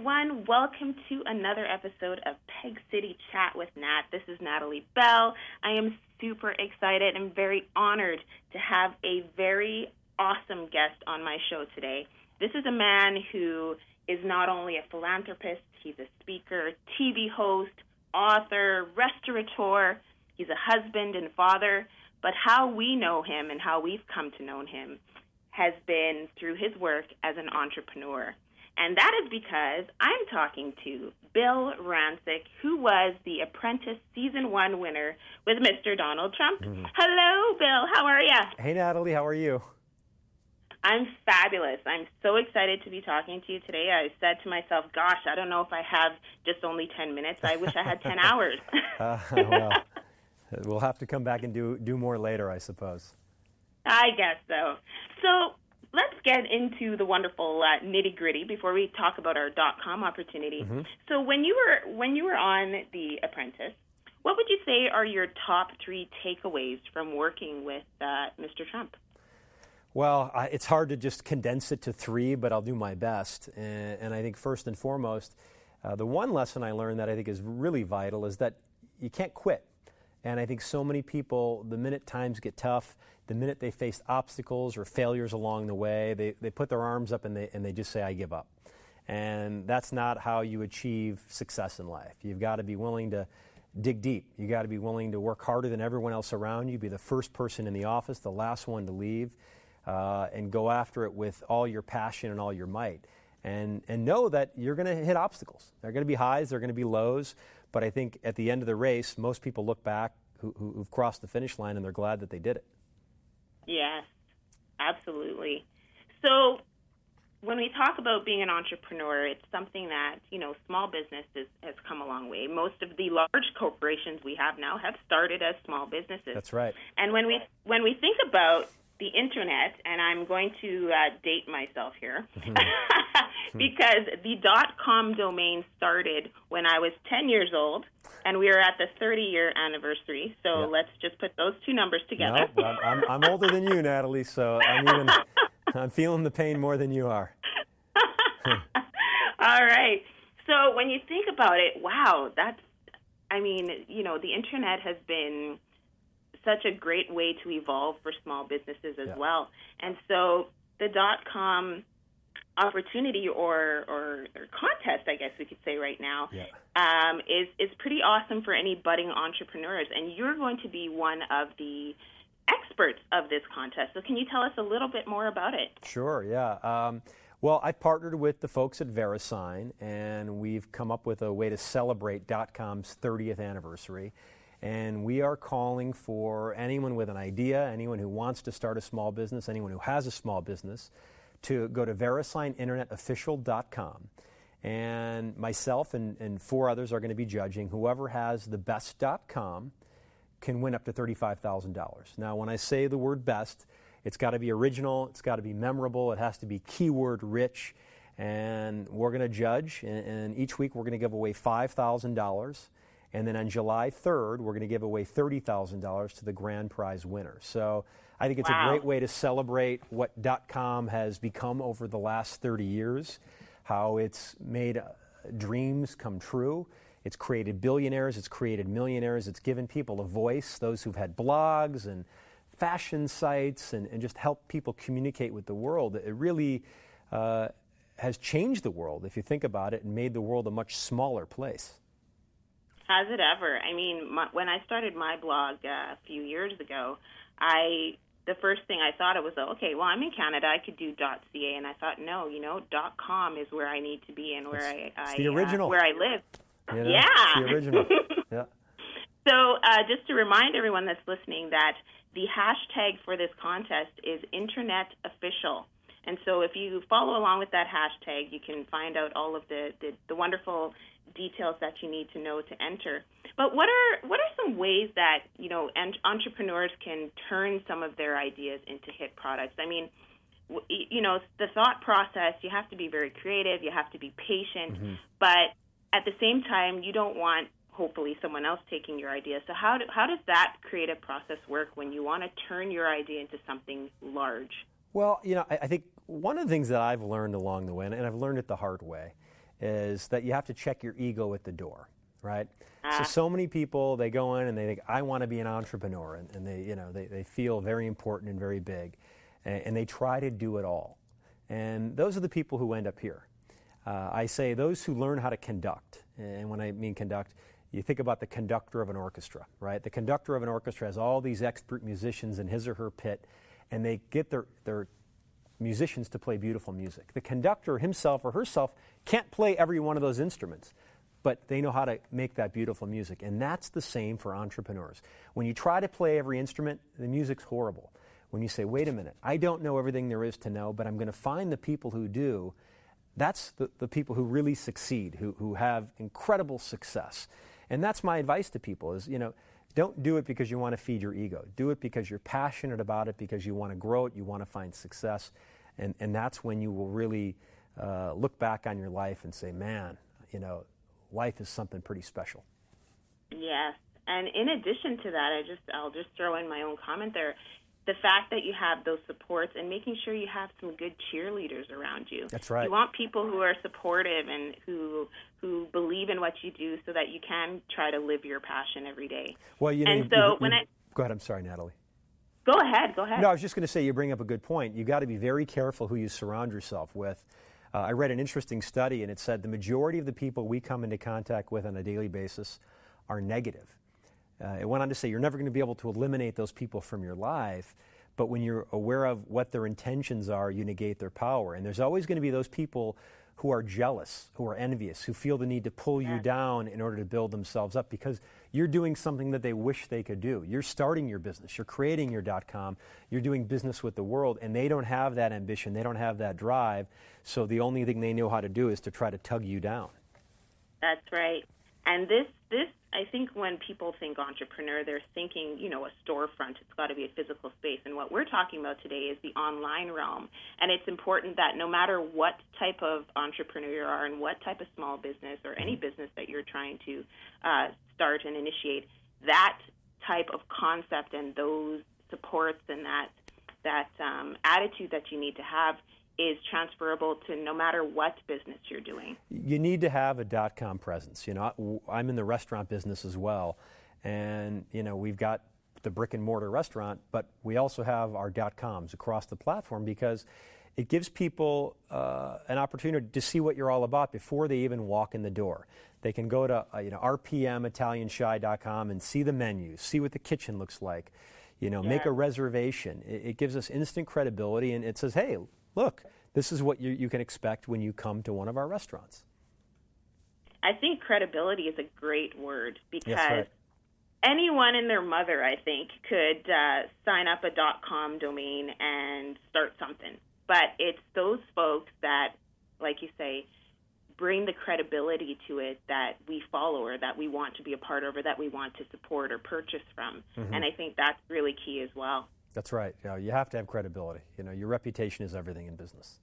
everyone. Welcome to another episode of Peg City Chat with Nat. This is Natalie Bell. I am super excited and very honored to have a very awesome guest on my show today. This is a man who is not only a philanthropist, he's a speaker, TV host, author, restaurateur. He's a husband and father. But how we know him and how we've come to know him has been through his work as an entrepreneur. And that is because I'm talking to Bill Rancic, who was the Apprentice Season 1 winner with Mr. Donald Trump. Mm-hmm. Hello, Bill. How are you? Hey, Natalie. How are you? I'm fabulous. I'm so excited to be talking to you today. I said to myself, gosh, I don't know if I have just only 10 minutes. I wish I had 10 hours. Well, we'll have to come back and do more later, I suppose. I guess so. So let's get into the wonderful nitty-gritty before we talk about our .com opportunity. Mm-hmm. So when you were on The Apprentice, what would you say are your top 3 takeaways from working with Mr. Trump? Well, it's hard to just condense it to 3, but I'll do my best. And I think first and foremost, the one lesson I learned that I think is really vital is that you can't quit. And I think so many people, the minute times get tough, the minute they face obstacles or failures along the way, they put their arms up and they just say, I give up. And that's not how you achieve success in life. You've got to be willing to dig deep. You've got to be willing to work harder than everyone else around you, be the first person in the office, the last one to leave, and go after it with all your passion and all your might. And know that you're going to hit obstacles. There are going to be highs, there are going to be lows. But I think at the end of the race, most people look back who've crossed the finish line and they're glad that they did it. Yes, absolutely. So when we talk about being an entrepreneur, it's something that, small businesses has come a long way. Most of the large corporations we have now have started as small businesses. That's right. And when we think about the internet, and I'm going to date myself here, because the .com domain started when I was 10 years old, and we are at the 30-year anniversary, so let's just put those 2 numbers together. No, I'm older than you, Natalie, so I'm feeling the pain more than you are. All right. So when you think about it, wow, the internet has been such a great way to evolve for small businesses as well. And so the .com opportunity or contest, I guess we could say right now, is pretty awesome for any budding entrepreneurs. And you're going to be one of the experts of this contest. So can you tell us a little bit more about it? Sure, yeah. Well, I've partnered with the folks at VeriSign, and we've come up with a way to celebrate .com's 30th anniversary. And we are calling for anyone with an idea, anyone who wants to start a small business, anyone who has a small business, to go to VeriSignInternetOfficial.com. And myself and 4 others are going to be judging. Whoever has the best .com can win up to $35,000. Now, when I say the word best, it's got to be original, it's got to be memorable, it has to be keyword rich. And we're going to judge, and each week we're going to give away $5,000. And then on July 3rd, we're going to give away $30,000 to the grand prize winner. So I think it's a great way to celebrate what .com has become over the last 30 years, how it's made dreams come true. It's created billionaires, it's created millionaires, it's given people a voice, those who've had blogs and fashion sites and just helped people communicate with the world. It really has changed the world, if you think about it, and made the world a much smaller place. Has it ever? I mean, when I started my blog a few years ago, the first thing I thought of was, okay, well, I'm in Canada, I could do .ca, and I thought, no, .com is where I need to be and where it's the original. Where I live. Yeah. It's the original. Yeah. So just to remind everyone that's listening that the hashtag for this contest is Internet Official. And so if you follow along with that hashtag, you can find out all of the wonderful details that you need to know to enter. But what are some ways that entrepreneurs can turn some of their ideas into hit products? I mean, the thought process, you have to be very creative, you have to be patient, but at the same time, you don't want hopefully someone else taking your idea. So how does that creative process work when you want to turn your idea into something large? Well, I think one of the things that I've learned along the way, and I've learned it the hard way, is that you have to check your ego at the door, right? So many people, they go in and they think, I want to be an entrepreneur, and they feel very important and very big, and they try to do it all. And those are the people who end up here. I say those who learn how to conduct, and when I mean conduct, you think about the conductor of an orchestra, right? The conductor of an orchestra has all these expert musicians in his or her pit, and they get their musicians to play beautiful music. The conductor himself or herself can't play every one of those instruments, but they know how to make that beautiful music. And that's the same for entrepreneurs. When you try to play every instrument, the music's horrible. When you say, wait a minute, I don't know everything there is to know, but I'm going to find the people who do, that's the people who really succeed, who have incredible success. And that's my advice to people is, don't do it because you want to feed your ego. Do it because you're passionate about it, because you want to grow it, you want to find success. And that's when you will really look back on your life and say, man, life is something pretty special. Yes. And in addition to that, I'll just throw in my own comment there. The fact that you have those supports and making sure you have some good cheerleaders around you. That's right. You want people who are supportive and who believe in what you do so that you can try to live your passion every day. Well, go ahead. I'm sorry, Natalie. Go ahead. No, I was just going to say, you bring up a good point. You got to be very careful who you surround yourself with. I read an interesting study, and it said the majority of the people we come into contact with on a daily basis are negative. It went on to say you're never going to be able to eliminate those people from your life, but when you're aware of what their intentions are, you negate their power. And there's always going to be those people who are jealous, who are envious, who feel the need to pull you down in order to build themselves up because you're doing something that they wish they could do. You're starting your business. You're creating your .com. You're doing business with the world, and they don't have that ambition. They don't have that drive, so the only thing they know how to do is to try to tug you down. That's right. And this I think when people think entrepreneur, they're thinking, a storefront. It's got to be a physical space. And what we're talking about today is the online realm. And it's important that no matter what type of entrepreneur you are and what type of small business or any business that you're trying to start and initiate, that type of concept and those supports and that attitude that you need to have is transferable to no matter what business you're doing. You need to have a .com presence. I'm in the restaurant business as well, and we've got the brick and mortar restaurant, but we also have our .coms across the platform because it gives people an opportunity to see what you're all about before they even walk in the door. They can go to rpmitalianshy.com and see the menu, see what the kitchen looks like, make a reservation. It gives us instant credibility, and it says, hey, look, this is what you can expect when you come to one of our restaurants. I think credibility is a great word because anyone and their mother, I think, could sign up a .com domain and start something. But it's those folks that, like you say, bring the credibility to it that we follow or that we want to be a part of or that we want to support or purchase from. Mm-hmm. And I think that's really key as well. That's right. You have to have credibility. Your reputation is everything in business.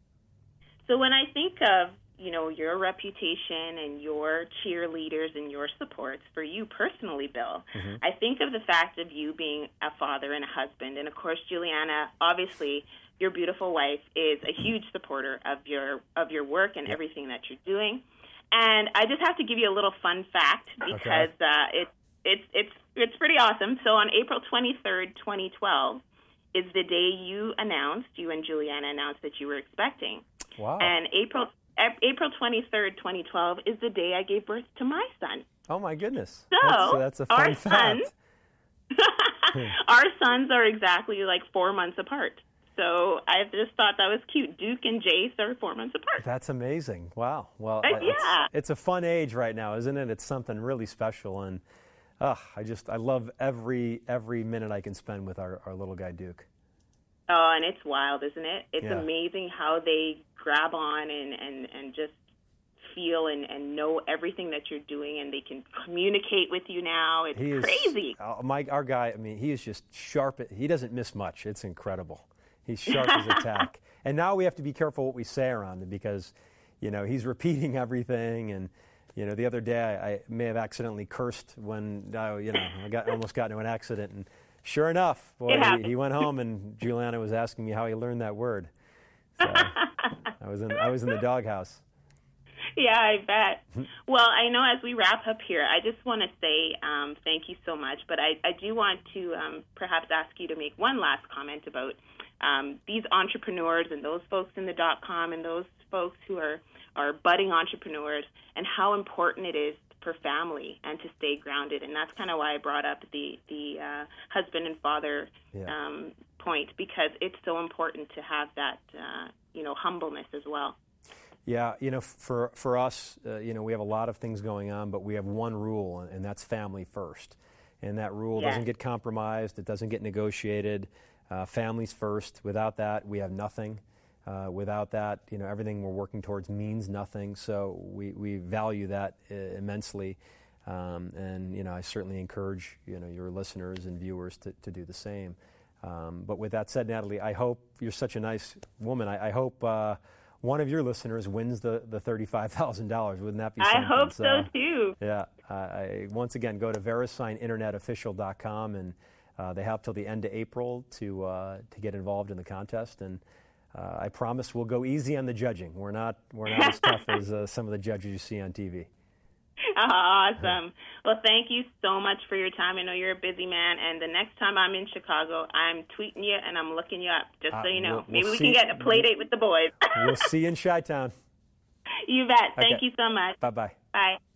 So when I think of, your reputation and your cheerleaders and your supports for you personally, Bill, I think of the fact of you being a father and a husband. And, of course, Juliana, obviously, your beautiful wife is a huge supporter of your work and everything that you're doing. And I just have to give you a little fun fact because it's pretty awesome. So on April 23rd, 2012 is the day you and Juliana announced that you were expecting. Wow. And April 23rd, 2012 is the day I gave birth to my son. Oh, my goodness. So that's a fun fact. Our sons are exactly 4 months apart. So I just thought that was cute. Duke and Jace are 4 months apart. That's amazing. Wow. Well, it's a fun age right now, isn't it? It's something really special, and I love every minute I can spend with our little guy Duke. Oh, and it's wild, isn't it? It's amazing how they grab on and just feel and know everything that you're doing, and they can communicate with you now. It's crazy. Our guy, he is just sharp. He doesn't miss much. It's incredible. He's sharp as a tack. And now we have to be careful what we say around him because, he's repeating everything. And, the other day I may have accidentally cursed when, I almost got into an accident. And sure enough, boy, he went home and Juliana was asking me how he learned that word. So I was in the doghouse. Yeah, I bet. Well, I know as we wrap up here, I just want to say thank you so much, but I do want to perhaps ask you to make one last comment about these entrepreneurs and those folks in the .com and those folks who are budding entrepreneurs and how important it is for family and to stay grounded. And that's kind of why I brought up the husband and father point, because it's so important to have that, humbleness as well. Yeah, for us, we have a lot of things going on, but we have one rule, and that's family first. And that rule doesn't get compromised. It doesn't get negotiated. Families first. Without that, we have nothing. Without that, everything we're working towards means nothing. So we value that immensely. And I certainly encourage, your listeners and viewers to do the same. But with that said, Natalie, I hope you're such a nice woman. I hope one of your listeners wins the $35,000. Wouldn't that be something? I hope so too. Yeah. Once again, go to VeriSignInternetOfficial.com, and they have till the end of April to get involved in the contest. And I promise we'll go easy on the judging. We're not as tough as some of the judges you see on TV. Awesome. Well, thank you so much for your time. I know you're a busy man, and the next time I'm in Chicago, I'm tweeting you and I'm looking you up, just so you know. Maybe we can get a play date with the boys. We'll see you in Chi-Town. You bet. Thank you so much. Bye-bye. Bye.